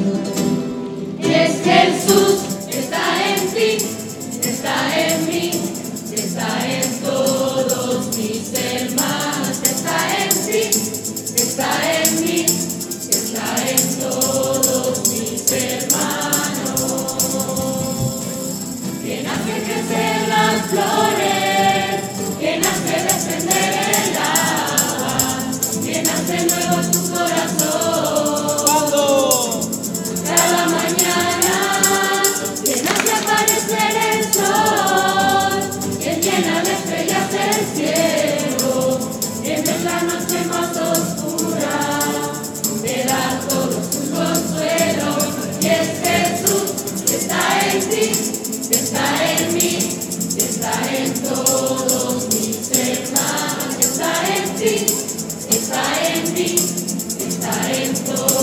Es Jesús, está en ti, está en mí, está en todos mis hermanos, está en ti, está en mí, está en todos mis hermanos. Quien hace crecer las flores, quien hace descender el agua, quien hace nuevo tu corazón. ¿Cuándo? Cada mañana, quien hace aparecer el sol, quien llena de estrellas el cielo, quien es la noche más oscura, te da todo su consuelo. Y es Jesús, que está en ti, que está en mí, que está en todos mis hermanos, que está en ti, que está en mí, que está en todos.